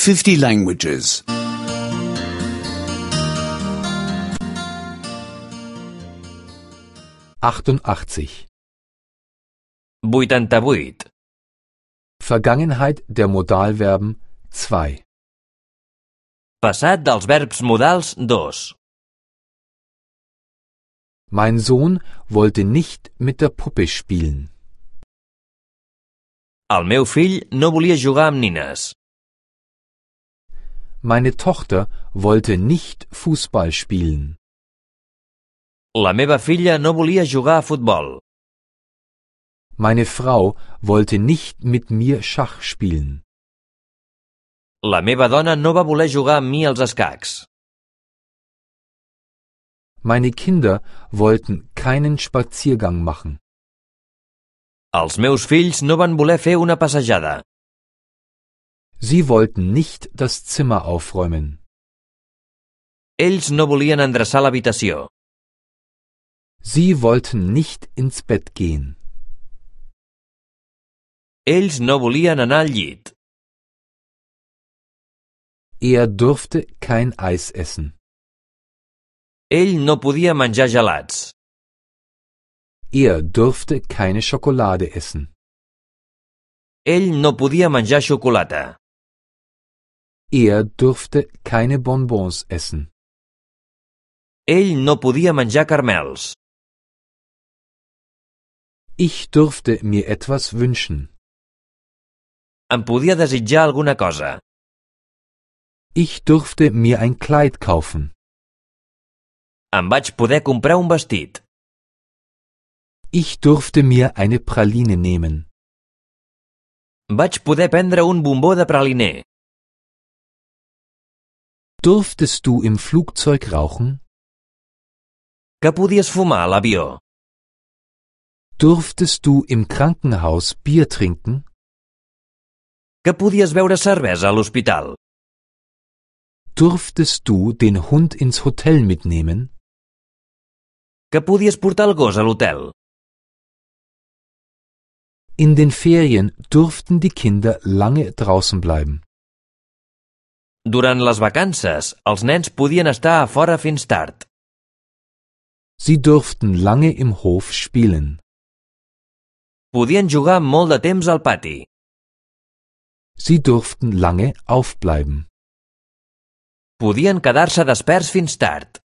50 languages. 88. 88. Vergangenheit der Modalverben 2. Passat dels verbs modals 2. Mein Sohn wollte nicht mit der Puppe spielen. El meu fill no volia jugar amb nines. Meine Tochter wollte nicht Fußball spielen. La meva filla no volia jugar a futbol. Meine Frau wollte nicht mit mir Schach spielen. La meva dona no va voler jugar amb mi als escacs. Meine Kinder wollten keinen Spaziergang machen. Els meus fills no van voler fer una passejada. Sie wollten nicht das Zimmer aufräumen. Ells no volien endreçar l'habitació. Sie wollten nicht ins Bett gehen. Ells no volien anar al llit. Er durfte kein Eis essen. Ell no podia menjar gelats. Er durfte keine Schokolade essen. Ell no podia menjar xocolata. Er durfte keine Bonbons essen. Ell no podia menjar caramels. Ich durfte mir etwas wünschen. Em podia desitjar alguna cosa. Ich durfte mir ein Kleid kaufen. Em vaig poder comprar un vestit. Ich durfte mir eine Praline nehmen. Vaig poder prendre un bombó de praliner. Durftest du im Flugzeug rauchen? Que podies fumar a l'avió? Durftest du im Krankenhaus Bier trinken? Que podies beure cervesa a l'hospital? Durftest du den Hund ins Hotel mitnehmen? Que podies portar el gos a l'hotel? In den Ferien durften die Kinder lange draußen bleiben. Durant les vacances, els nens podien estar a fora fins tard. Sie durften lange im Hof spielen. Podien jugar molt de temps al pati. Sie durften lange aufbleiben. Podien quedar-se desperts fins tard.